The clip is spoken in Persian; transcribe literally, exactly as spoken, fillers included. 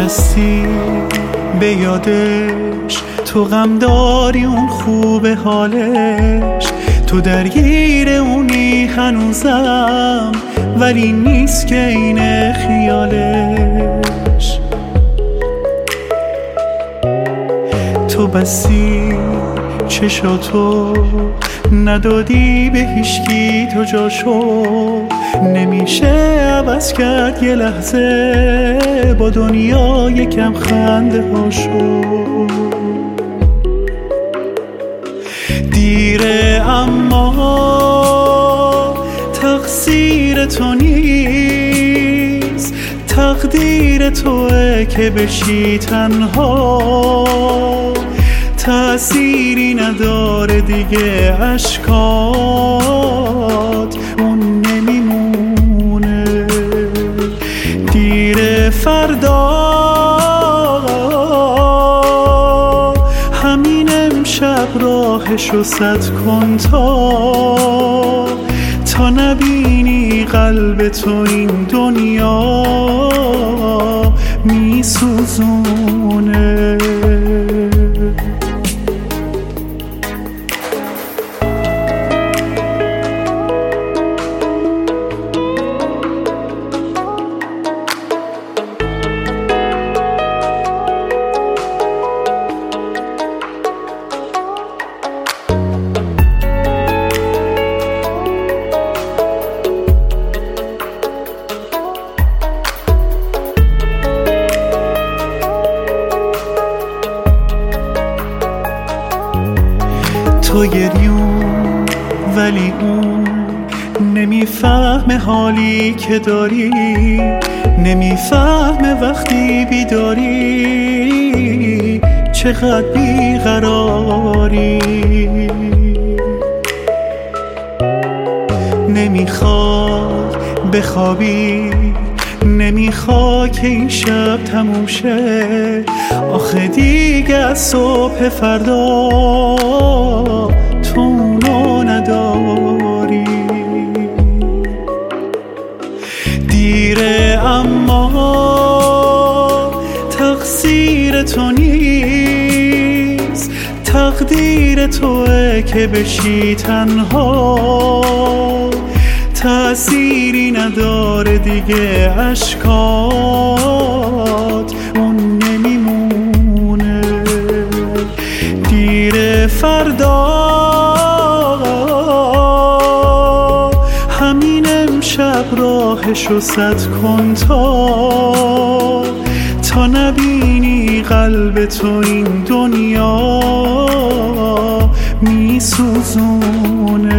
نشستی به یادش، تو غم داری اون خوب حالش، تو درگیر اونی هنوزم ولی نیست که اینه خیالش. تو بستی چشاتو ندادی به هیچکی تو جاشو، نمیشه عوض کرد یه لحظه با دنیا یکم خنده هاشو. دیره اما تقصیر تو نیست، تقدیر توه که بشی تنها، تأثیری نداره دیگه اشکات اون نمیمونه. دیر فردا همین امشب راهشو سد کن تا تا نبینی قلب تو این دنیا میسوزونه. تو گریون ولی اون نمیفهمه حالی که داری، نمیفهمه وقتی بیداری چقدر بیقراری. نمیخواد بخوابی، نمیخواد که این شب تموم شه، آخه دیگه از صبح فردا تو اونو نداری. دیره اما تقصیر تو نیست، تقدیر توه که بشی تنها، تأثیری نداره دیگه اشکات اون نمیمونه. دیر فردا همین امشب راهشو سد کن تا تا نبینی قلب تو این دنیا میسوزونه.